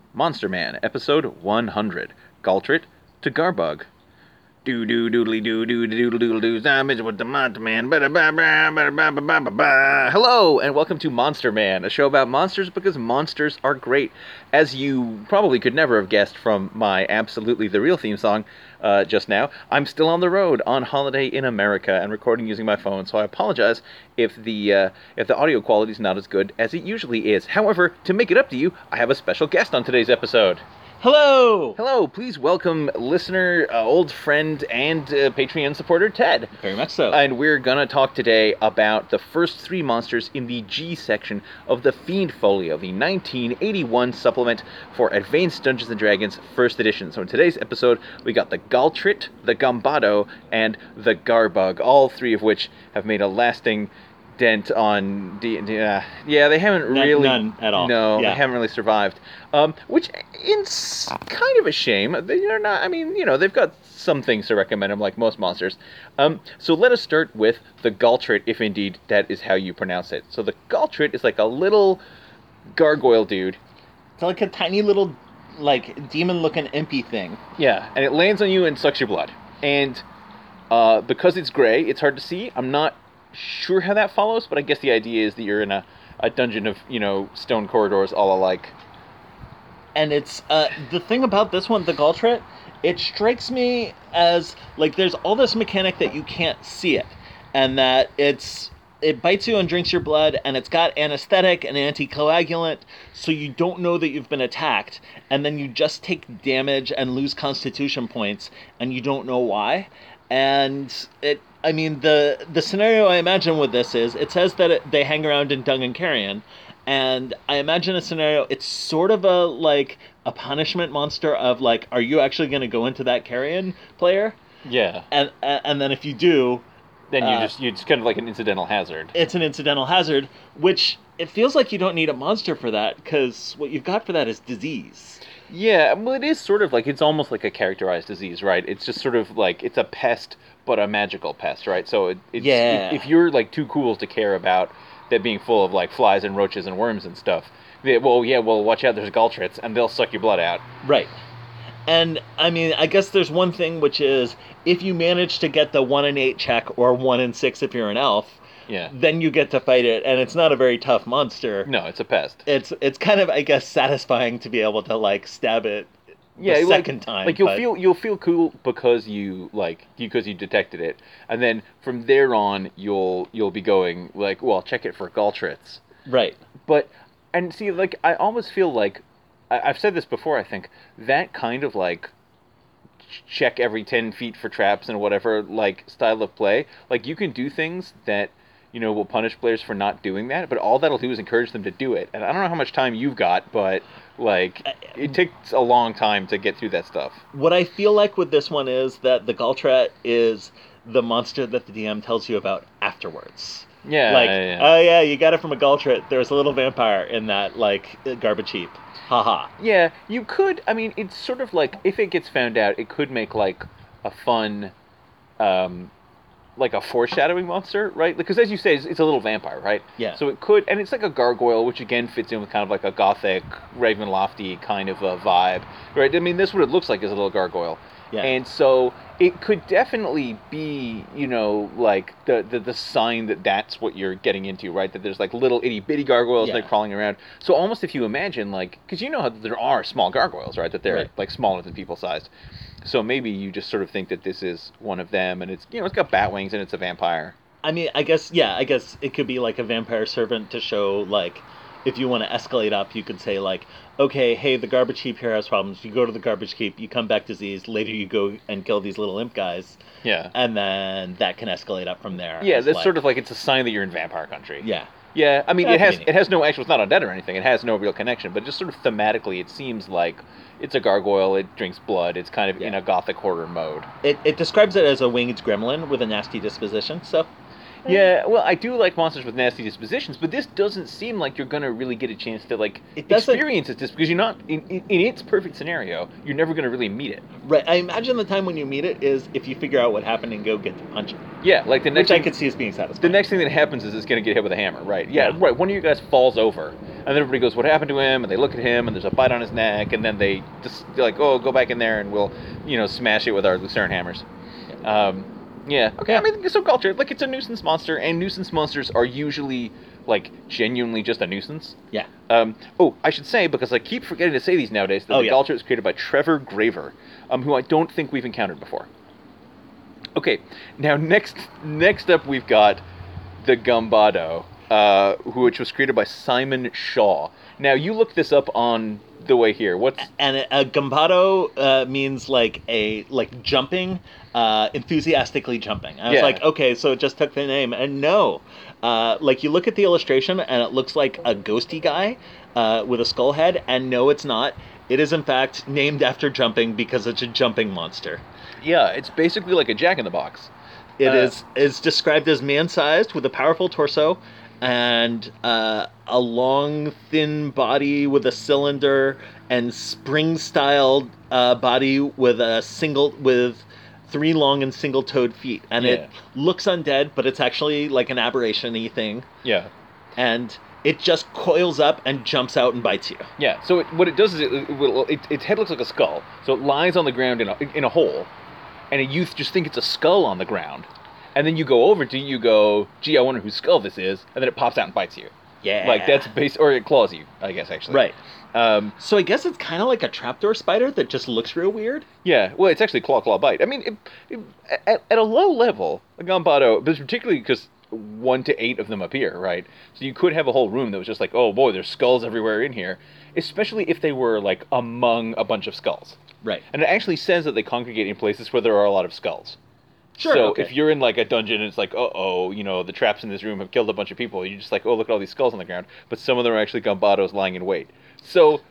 Monster Man, episode 100. Galtrit to Garbug. Do do doodly do do doodle doodle doo. Zombies with the Monster Man. Hello and welcome to Monster Man, a show about monsters because monsters are great. As you probably could never have guessed from my Absolutely the Real theme song just now, I'm still on the road on holiday in America and recording using my phone, so I apologize if the audio quality is not as good as it usually is. However, to make it up to you, I have a special guest on today's episode. Hello! Hello, please welcome listener, old friend, and Patreon supporter, Ted. Very much so. And we're gonna talk today about the first three monsters in the G section of the Fiend Folio, the 1981 supplement for Advanced Dungeons & Dragons First Edition. So in today's episode, we got the Galtrit, the Gambado, and the Garbug, all three of which have made a lasting dent on they haven't really none at all. No, they haven't really survived, which is kind of a shame. They're not, I mean, you know, they've got some things to recommend them, like most monsters. So let us start with the Galtrit, if indeed that is how you pronounce it. So the Galtrit is like a little gargoyle dude. It's like a tiny little, like, demon-looking impy thing. Yeah, and it lands on you and sucks your blood. And because it's gray, it's hard to see. I'm not sure how that follows, but I guess the idea is that you're in a dungeon of, you know, stone corridors all alike. And it's, the thing about this one, the Galtrit, it strikes me as, like, there's all this mechanic that you can't see it, and that it bites you and drinks your blood, and it's got anesthetic and anticoagulant, so you don't know that you've been attacked, and then you just take damage and lose constitution points, and you don't know why. And the scenario I imagine with this is, it says that they hang around in Dungeon Carrion, and I imagine a scenario, it's sort of a punishment monster of, like, are you actually going to go into that Carrion player? Yeah. And then if you do, then you're just kind of like an incidental hazard. It's an incidental hazard, which it feels like you don't need a monster for that, because what you've got for that is disease. Yeah, well, it is sort of like, it's almost like a characterized disease, right? It's just sort of like, it's a pest, but a magical pest, right? So if you're, like, too cool to care about that being full of, like, flies and roaches and worms and stuff, watch out, there's Galtrits, and they'll suck your blood out. Right. And, I mean, I guess there's one thing, which is, if you manage to get the 1 in 8 check, or 1 in 6 if you're an elf, then you get to fight it, and it's not a very tough monster. No, it's a pest. It's kind of, I guess, satisfying to be able to, like, stab it the second time. Like, you'll feel cool because you detected it, and then from there on, you'll be going, like, well, check it for Galtrits. Right. But, and see, like, I almost feel like, I've said this before, I think, that kind of, like, check every 10 feet for traps and whatever, like, style of play, like, you can do things that, you know, will punish players for not doing that, but all that'll do is encourage them to do it. And I don't know how much time you've got, but, like, it takes a long time to get through that stuff. What I feel like with this one is that the Galtrit is the monster that the DM tells you about afterwards. Yeah. Like, oh yeah, you got it from a Galtrit. There's a little vampire in that, like, garbage heap. Haha. Yeah, you could, I mean, it's sort of like, if it gets found out, it could make, like, a fun, like a foreshadowing monster, right? Because as you say, it's a little vampire, right? Yeah. So it could, and it's like a gargoyle, which again fits in with kind of like a gothic, Ravenlofty kind of a vibe, right? I mean, this is what it looks like, is a little gargoyle. Yeah. And so it could definitely be, you know, like the sign that that's what you're getting into, right? That there's like little itty bitty gargoyles like crawling around. So almost if you imagine, like, because you know how there are small gargoyles, right? That they're like smaller than people sized. So maybe you just sort of think that this is one of them, and it's, you know, it's got bat wings and it's a vampire. I mean, I guess it could be like a vampire servant to show, like, if you want to escalate up, you could say, like, okay, hey, the garbage heap here has problems. You go to the garbage heap, you come back diseased. Later you go and kill these little imp guys. Yeah. And then that can escalate up from there. Yeah, that's like, sort of like, it's a sign that you're in vampire country. Yeah. Yeah, I mean, it has no actual, it's not undead or anything. It has no real connection, but just sort of thematically, it seems like it's a gargoyle, it drinks blood, it's kind of in a gothic horror mode. It describes it as a winged gremlin with a nasty disposition, so... Yeah, well, I do like monsters with nasty dispositions, but this doesn't seem like you're gonna really get a chance to like It doesn't- experience it, just because you're not in its perfect scenario. You're never gonna really meet it. Right. I imagine the time when you meet it is if you figure out what happened and go get to punch it. Yeah, like the next Which I thing, could see as being satisfying. the next thing that happens is it's gonna get hit with a hammer, right? Yeah, Yeah. right. One of you guys falls over, and then everybody goes, "What happened to him?" And they look at him, and there's a bite on his neck, and then they're like, "Oh, go back in there, and we'll, smash it with our lucerne hammers." Yeah. Okay. I mean, so culture, like, it's a nuisance monster, and nuisance monsters are usually like genuinely just a nuisance. Yeah. I should say, because I keep forgetting to say these nowadays, that the Galtrit was created by Trevor Graver, who I don't think we've encountered before. Okay, now next up we've got the Gumbado, which was created by Simon Shaw. Now, you looked this up on the way here. And a Gumbado means like jumping, enthusiastically jumping. I was like, okay, so it just took the name. And no, like you look at the illustration and it looks like a ghosty guy with a skull head. And no, it's not. It is in fact named after jumping because it's a jumping monster. Yeah, it's basically like a Jack-in-the-Box. It is described as man-sized with a powerful torso and a long, thin body with a cylinder and spring-styled body with 3 long and single-toed feet. And it looks undead, but it's actually like an aberration-y thing. Yeah. And it just coils up and jumps out and bites you. Yeah, so what it does is its head looks like a skull, so it lies on the ground in a hole, and you just think it's a skull on the ground. And then you go over to it, you go, gee, I wonder whose skull this is, and then it pops out and bites you. Yeah. Like, that's or it claws you, I guess, actually. Right. So I guess it's kind of like a trapdoor spider that just looks real weird. Yeah, well, it's actually claw, bite. I mean, at a low level, a Gumbado, but particularly because 1 to 8 of them appear, right? So you could have a whole room that was just like, oh boy, there's skulls everywhere in here, especially if they were, like, among a bunch of skulls. Right. And it actually says that they congregate in places where there are a lot of skulls. Sure. So okay. if you're in like a dungeon and it's like, the traps in this room have killed a bunch of people, you're just like, oh, look at all these skulls on the ground. But some of them are actually Gumbados lying in wait. So,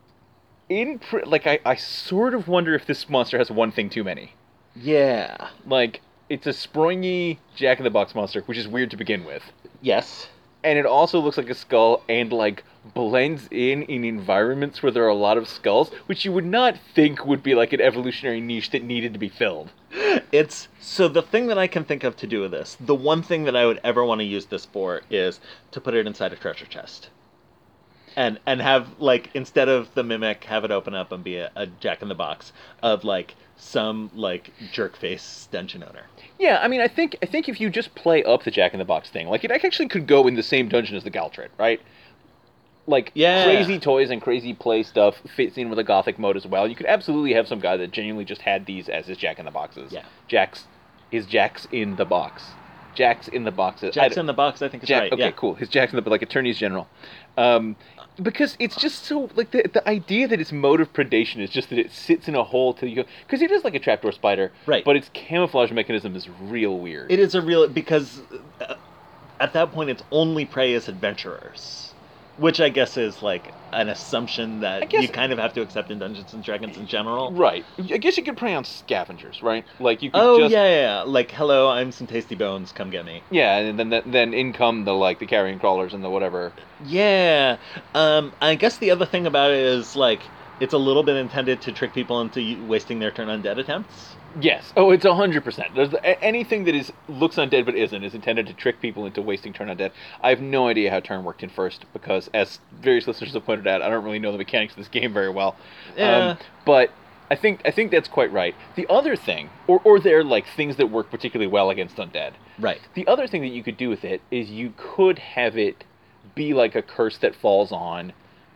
I sort of wonder if this monster has one thing too many. Yeah. Like, it's a springy Jack-in-the-Box monster, which is weird to begin with. Yes. And it also looks like a skull and, like, blends in environments where there are a lot of skulls, which you would not think would be, like, an evolutionary niche that needed to be filled. So the thing that I can think of to do with this, the one thing that I would ever want to use this for is to put it inside a treasure chest. And have, like, instead of the Mimic, have it open up and be a Jack-in-the-Box of, like, some, like, jerk-face dungeon owner. Yeah, I mean, I think if you just play up the Jack-in-the-Box thing, like, it actually could go in the same dungeon as the Galtrit, right? Like, crazy toys and crazy play stuff fits in with a Gothic mode as well. You could absolutely have some guy that genuinely just had these as his Jack-in-the-Boxes. Yeah. Jack's in the box. Jack's in the boxes. Jack's in the box, I think is right. Okay, cool. His Jack's in the, like, attorneys general. Because it's just so, like, the idea that its mode of predation is just that it sits in a hole till you go... Because it is like a trapdoor spider. Right. But its camouflage mechanism is real weird. It is because at that point its only prey is adventurers. Which I guess is, like, an assumption that you kind of have to accept in Dungeons & Dragons in general. Right. I guess you could prey on scavengers, right? Like, you could yeah. Like, hello, I'm some tasty bones, come get me. Yeah, and then in come the carrion crawlers and the whatever. Yeah. I guess the other thing about it is, like, it's a little bit intended to trick people into wasting their turn undead attempts. Yes. Oh, it's 100%. There's anything that looks undead but isn't is intended to trick people into wasting turn undead. I have no idea how turn worked in first because, as various listeners have pointed out, I don't really know the mechanics of this game very well. Yeah. But I think that's quite right. The other thing, or they're like things that work particularly well against undead. Right. The other thing that you could do with it is you could have it be like a curse that falls on.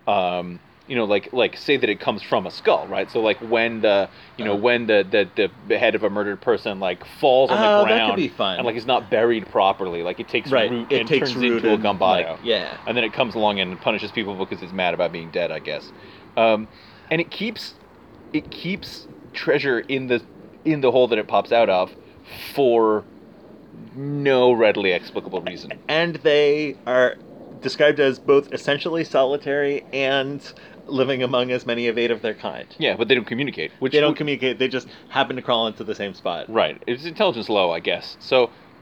Like say that it comes from a skull, right? So like when the head of a murdered person like falls on the ground, that could be fun. and like it's not buried properly, like it takes root and turns into a Gumbado. Yeah. And then it comes along and punishes people because it's mad about being dead, I guess. And it keeps treasure in the hole that it pops out of for no readily explicable reason. And they are described as both essentially solitary and living among as many of 8 of their kind. Yeah, but they don't communicate. They don't communicate, they just happen to crawl into the same spot. Right. It's intelligence low, I guess. So,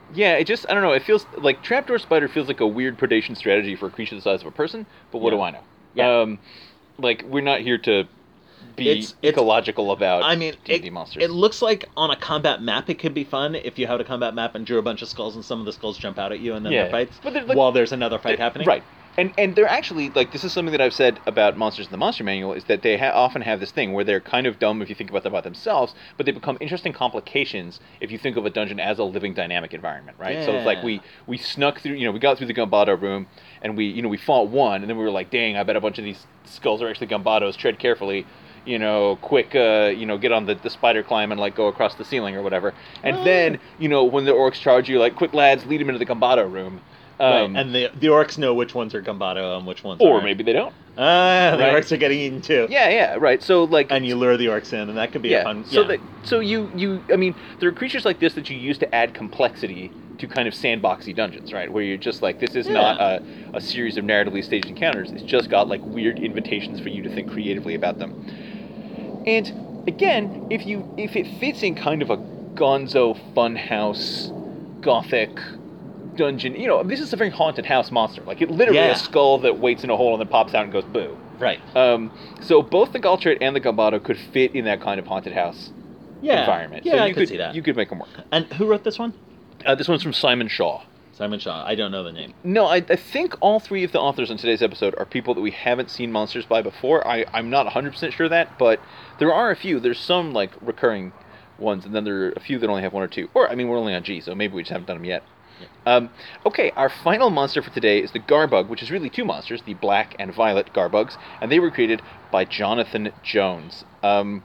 Yeah, it just, I don't know, it feels like trapdoor spider feels like a weird predation strategy for a creature the size of a person, but what Yeah. do I know? Yeah. Like, we're not here to be It's ecological about I mean, D&D monsters. it looks like on a combat map it could be fun if you had a combat map and drew a bunch of skulls and some of the skulls jump out at you and then Yeah. there fights But they're, like- while there's another fight happening. Right. And they're actually, like, this is something that I've said about monsters in the Monster Manual, is that they often have this thing where they're kind of dumb if you think about them by themselves, but they become interesting complications if you think of a dungeon as a living dynamic environment, right? So it's like Yeah. we snuck through, we got through the Gumbado room, and we fought one, and then we were like, dang, I bet a bunch of these skulls are actually Gumbados, tread carefully, quick, get on the spider climb and, like, go across the ceiling or whatever. And then, when the orcs charge you, like, quick lads, lead them into the Gumbado room. Right. And the orcs know which ones are Gumbado and which ones Or aren't. maybe they don't. The Right. orcs are getting eaten too. Yeah, right. So, like... And you lure the orcs in, and that could be a fun... So I mean, there are creatures like this that you use to add complexity to kind of sandboxy dungeons, right? Where you're just like, this is not a series of narratively staged encounters. It's just got, like, weird invitations for you to think creatively about them. And, again, if it fits in kind of a gonzo, funhouse, gothic... dungeon, this is a very haunted house monster. Like, it literally a skull that waits in a hole and then pops out and goes boo. Right. So both the Galtrit and the Gumbado could fit in that kind of haunted house environment. Yeah, so I could see that. You could make them work. And who wrote this one? This one's from Simon Shaw. Simon Shaw. I don't know the name. No, I think all three of the authors on today's episode are people that we haven't seen monsters by before. I'm not 100% sure of that, but there are a few. There's some, like, recurring ones, and then there are a few that only have one or two. Or, I mean, we're only on G, so maybe we just haven't done them yet. Okay, our final monster for today is the Garbug, which is really two monsters, the black and violet Garbugs, and they were created by Jonathan Jones. My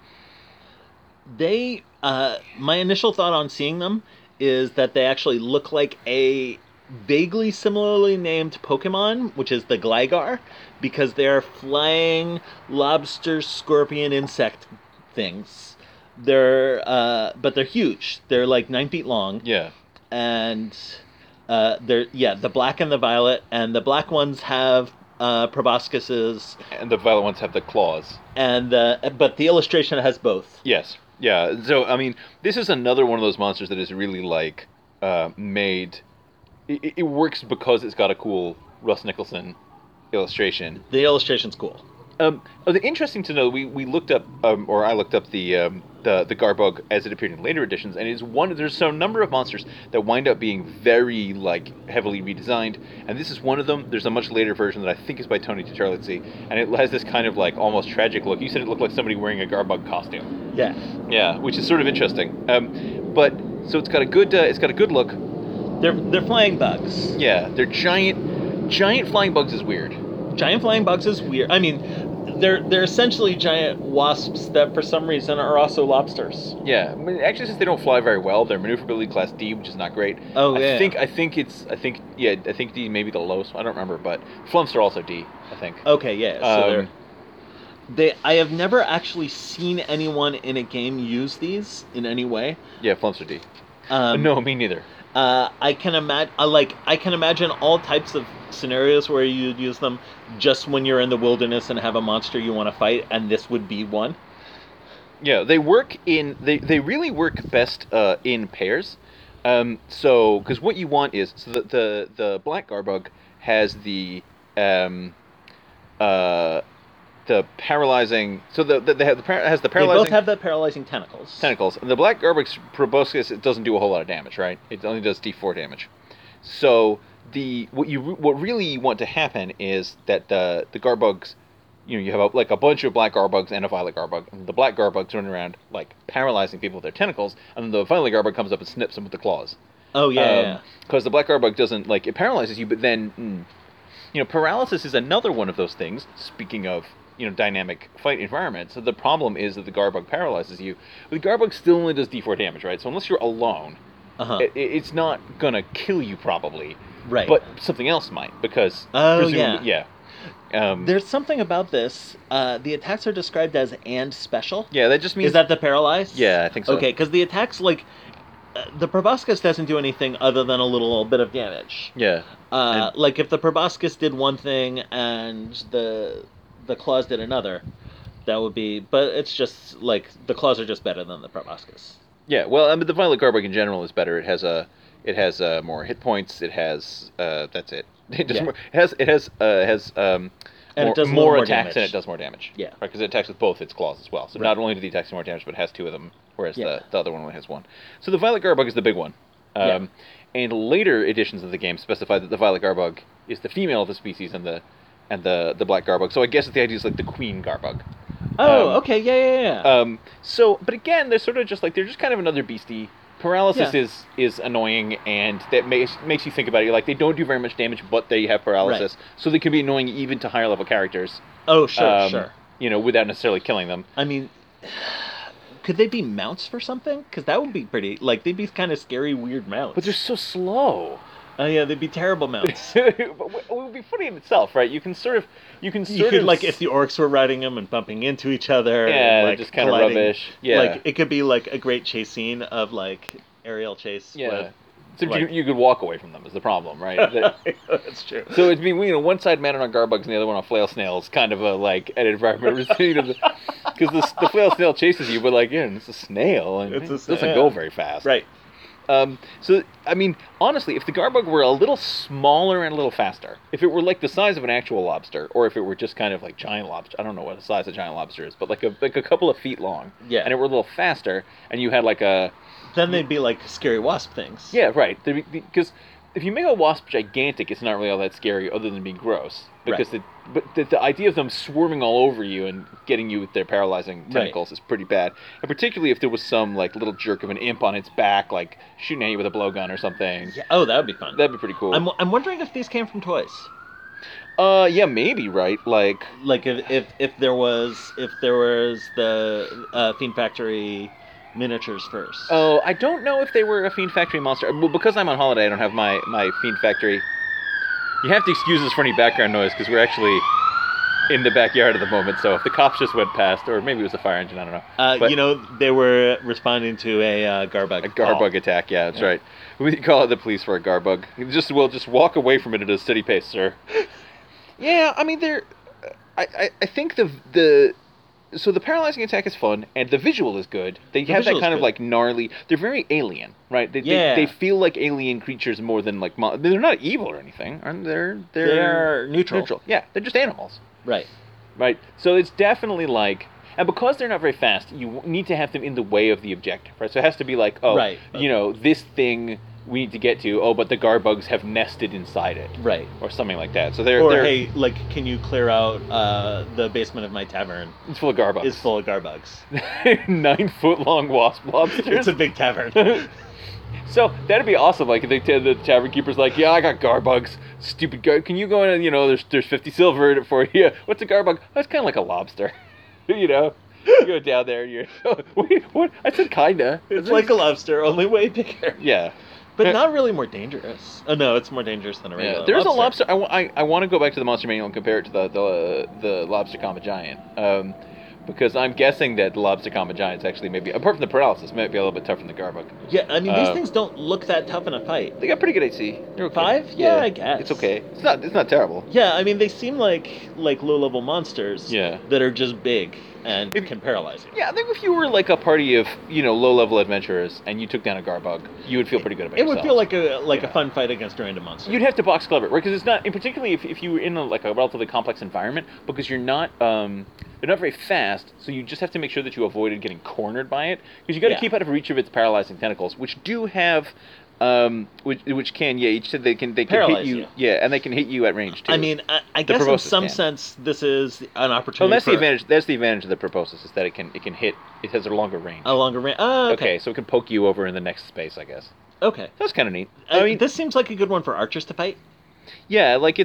initial thought on seeing them is that they actually look like a vaguely similarly named Pokemon, which is the Gligar, because they're flying lobster, scorpion, insect things. But they're huge. They're like 9 feet long. Yeah. And the black and the violet, and the black ones have proboscises, and the violet ones have the claws. And but the illustration has both. Yes, yeah. So I mean, this is another one of those monsters that is really like made. It works because it's got a cool Russ Nicholson illustration. The illustration's cool. Interesting to know, we looked up, or I looked up the Garbug as it appeared in later editions, and there's a number of monsters that wind up being very, like, heavily redesigned, and this is one of them. There's a much later version that I think is by Tony Teterlitzy, and it has this kind of, like, almost tragic look. You said it looked like somebody wearing a Garbug costume. Yeah. Yeah, which is sort of interesting. So it's got a good look. They're flying bugs. Yeah, they're giant flying bugs is weird. Giant flying bugs is weird. I mean, they're essentially giant wasps that for some reason are also lobsters. Yeah, I mean, actually, since they don't fly very well, they're maneuverability class D, which is not great. Oh, I yeah. think D may be the lowest. I don't remember, but flumps are also D, I think. Okay, yeah. So I have never actually seen anyone in a game use these in any way. Yeah, flumps are D. No, me neither. I can imagine all types of scenarios where you'd use them just when you're in the wilderness and have a monster you want to fight, and this would be one. Yeah, they really work best in pairs. So because what you want is the black Garbug has the paralyzing. So has the paralyzing. They both have the paralyzing tentacles. And the black Garbug's proboscis, it doesn't do a whole lot of damage, right? It only does D4 damage. So what really want to happen is that the Garbugs, you have a bunch of black Garbugs and a violet Garbug, and the black Garbug's running around like paralyzing people with their tentacles, and then the violet Garbug comes up and snips them with the claws. Oh yeah. Because the black Garbug doesn't it paralyzes you, but then paralysis is another one of those things. Speaking of dynamic fight environment. So the problem is that the Garbug paralyzes you. The Garbug still only does D4 damage, right? So unless you're alone, it's not gonna kill you probably. Right. But something else might, because yeah. There's something about this. The attacks are described as "and special." Yeah, that just means... Is that the paralyzed? Yeah, I think so. Okay, because the attacks, the proboscis doesn't do anything other than a little bit of damage. Yeah. If the proboscis did one thing and the claws did another, that would be... But it's just, the claws are just better than the proboscis. Yeah, well, I mean, the violet Garbug in general is better. It has a It has more hit points. It has that's it. It does Yeah. more, it has And more, it does a more little more attacks and damage. it does more damage. Yeah. Right, because it attacks with both its claws as well. So Right. not only do the attacks do more damage, but it has two of them, whereas Yeah. the other one only has one. So the Violet Garbug is the big one. Yeah. And later editions of the game specify that the Violet Garbug is the female of the species and the Black Garbug. So I guess the idea is like the Queen Garbug. Oh, Um, okay, yeah. But again, they're sort of just like they're just kind of another beastie. Paralysis Yeah. is annoying, and that makes you think about it. You're like, they don't do very much damage, but they have paralysis, so they can be annoying even to higher level characters. Oh, sure. You know, without necessarily killing them. I mean, could they be mounts for something? Because that would be pretty. Like, they'd be kind of scary, weird mounts. But they're so slow. Oh yeah, they'd be terrible mounts. But it would be funny in itself, right? You could like if the orcs were riding them and bumping into each other. Yeah, and, they're like, just kind of colliding. rubbish. Yeah, Like it could be like a great chase scene of like aerial chase. yeah. with, So like- you could walk away from them is the problem, right? That- That's true. So it'd be, you know, one side mounted on garbugs and the other one on flail snails, kind of a like an environment because the flail snail chases you, but like, yeah, it's a snail and It's a it doesn't snail. go very fast. Right. So I mean, honestly, if the garbug were a little smaller and a little faster, if it were like the size of an actual lobster, or if it were just kind of like giant lobster, I don't know what the size of giant lobster is, but like a couple of feet long, Yeah. and it were a little faster, and you had like a Then they'd be like scary wasp things. yeah, right. Because if you make a wasp gigantic, it's not really all that scary, other than being gross. Because the idea of them swarming all over you and getting you with their paralyzing tentacles is pretty bad. And particularly if there was some like little jerk of an imp on its back, like shooting at you with a blowgun or something. Yeah. Oh, that would be fun. That'd be pretty cool. I'm wondering if these came from toys. Yeah, maybe, right? Like If there was the Fiend Factory miniatures first. oh, I don't know if they were a Fiend Factory monster. Well, because I'm on holiday, I don't have my Fiend Factory. You have to excuse us for any background noise because we're actually in the backyard at the moment. So if the cops just went past, or maybe it was a fire engine, I don't know. But you know, they were responding to a garbug. a garbug attack. Yeah, that's right. We call it the police for a garbug. We'll just walk away from it at a steady pace, sir. Yeah, I mean they're. I think so the paralyzing attack is fun, and the visual is good. They have that visual's kind of good. like gnarly. They're very alien, right? Yeah. They feel like alien creatures more than like they're not evil or anything. They're neutral. Yeah, they're just animals, Right. right? So it's definitely like, and because they're not very fast, you need to have them in the way of the objective, right? So it has to be like, oh, Right. you know, this thing we need to get to. Oh, but the garbugs have nested inside it, Right. or something like that. So Or they're hey, like, can you clear out the basement of my tavern? it's full of garbugs. Is full of garbugs. 9-foot-long wasp lobsters. It's a big tavern. So that'd be awesome. Like the tavern keeper's like, yeah, I got garbugs. Stupid gar. Can you go in and there's 50 silver in it for you? What's a garbug? Oh, it's kind of like a lobster. You go down there. And wait, what? I said kinda. It's like a lobster, only way bigger. yeah. But not really more dangerous. Oh no, it's more dangerous than a regular Yeah, there's a lobster. I want to go back to the monster manual and compare it to the lobster comma giant. Because I'm guessing that the lobster comma giant's actually maybe, apart from the paralysis, might be a little bit tougher than the garbug. Yeah, I mean these things don't look that tough in a fight. They got pretty good AC. They're okay. 5? Yeah, I guess. It's okay. It's not terrible. Yeah, I mean they seem like low level monsters. Yeah. That are just big and can paralyze you. Yeah, I think if you were like a party of low level adventurers and you took down a garbug, you would feel pretty good about It yourself. would feel like a fun fight against a random monster. You'd have to box clever, right? Because it's not, and particularly if you were in a relatively complex environment, because you're not very fast, so you just have to make sure that you avoided getting cornered by it, because you got to Yeah. keep out of reach of its paralyzing tentacles, which do have, which can, yeah, each said they can Paralyze hit you, you. yeah, and they can hit you at range too. I mean, I guess in proboscis some can. sense this is an oh, opportunity that's for the advantage. That's the advantage of the proboscis is that it can hit. It has a longer range. a longer range. Oh, Okay, so it can poke you over in the next space, I guess. Okay. That's kind of neat. I mean, this seems like a good one for archers to fight. yeah, like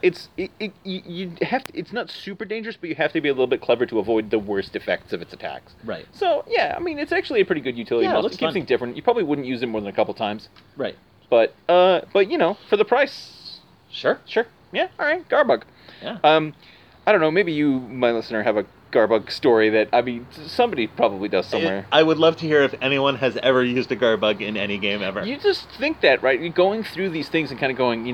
you have to, it's not super dangerous, but you have to be a little bit clever to avoid the worst effects of its attacks. Right. So yeah, I mean, it's actually a pretty good utility Yeah, it monster. looks It keeps fun. things different. You probably wouldn't use it more than a couple times, Right. but for the price, Sure. sure, yeah, all right, garbug. Yeah. I don't know, maybe you, my listener, have a garbug story that, I mean, somebody probably does somewhere. I would love to hear if anyone has ever used a garbug in any game ever. You just think that, right? You're going through these things and kind of going,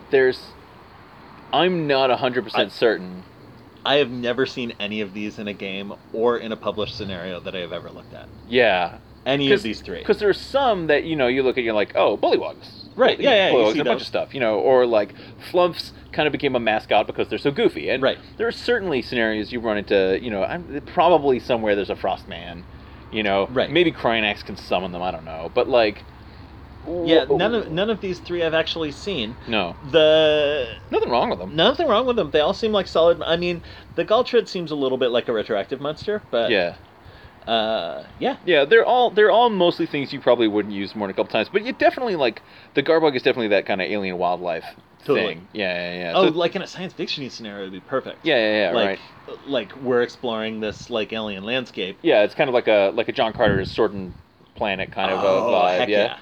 I'm not 100% certain. I have never seen any of these in a game or in a published scenario that I have ever looked at. Yeah. any of these three. Because there are some that, you look at, you're like, oh, Bullywugs. Right, yeah, you Bullywugs, see a bunch those. of stuff, or like Flumps kind of became a mascot because they're so goofy. And Right. there are certainly scenarios you run into, probably somewhere there's a Frostman, Right. Maybe Cryanax can summon them, I don't know. But like... Yeah, none of these three I've actually seen. No. Nothing wrong with them. Nothing wrong with them. They all seem like solid. I mean, the Galtrid seems a little bit like a retroactive monster, but Yeah. Yeah. Yeah, they're all mostly things you probably wouldn't use more than a couple times. But you definitely, like, the Garbug is definitely that kind of alien wildlife Totally. thing. Yeah. Oh, So- like in a science fiction scenario, would be perfect. yeah, right. Like we're exploring this like alien landscape. Yeah, it's kind of like a John Carter's Sword and Planet kind of a vibe. Heck yeah.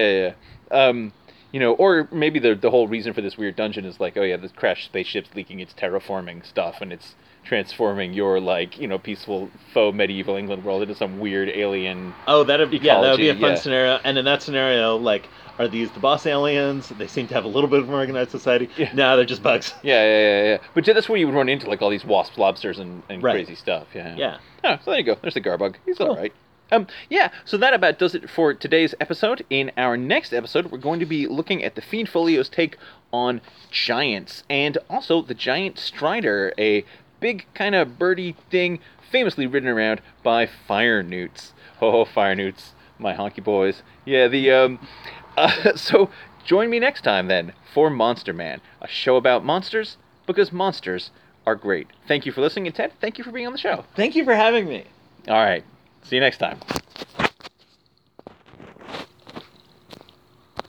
Or maybe the whole reason for this weird dungeon is like, oh yeah, this crashed spaceship's leaking its terraforming stuff, and it's transforming your peaceful faux medieval England world into some weird alien. Oh, that would be a fun yeah. scenario. And in that scenario, like, are these the boss aliens? They seem to have a little bit of an organized society. Yeah. No, they're just bugs. Yeah. But that's where you would run into like all these wasps, lobsters, and Right. crazy stuff. Yeah. Yeah. Oh, so there you go. There's the Garbug. He's Cool. all right. So that about does it for today's episode. In our next episode, we're going to be looking at the Fiend Folio's take on giants, and also the giant Strider, a big kind of birdie thing, famously ridden around by fire newts. Oh, fire newts, my honky boys. Yeah, so join me next time then for Monster Man, a show about monsters because monsters are great. Thank you for listening, and Ted, thank you for being on the show. Thank you for having me. All right. See you next time.